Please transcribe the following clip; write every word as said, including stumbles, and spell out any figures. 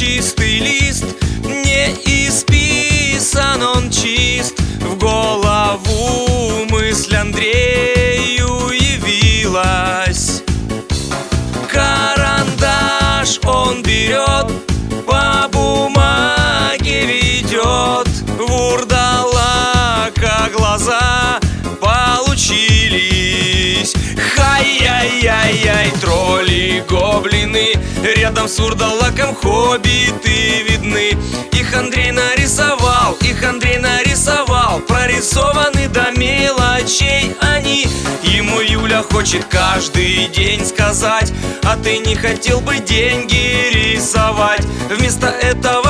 чистый лист, не исписан он чист. В голову мысль Андрею явилась. Карандаш он берет, по бумаге ведет. Вурдалака глаза получились. Хай-яй-яй-яй, тролли, гоблины, рядом с вурдалаком хоббиты видны. Их Андрей нарисовал, их Андрей нарисовал, прорисованы до мелочей они. Ему Юля хочет каждый день сказать: а ты не хотел бы деньги рисовать? Вместо этого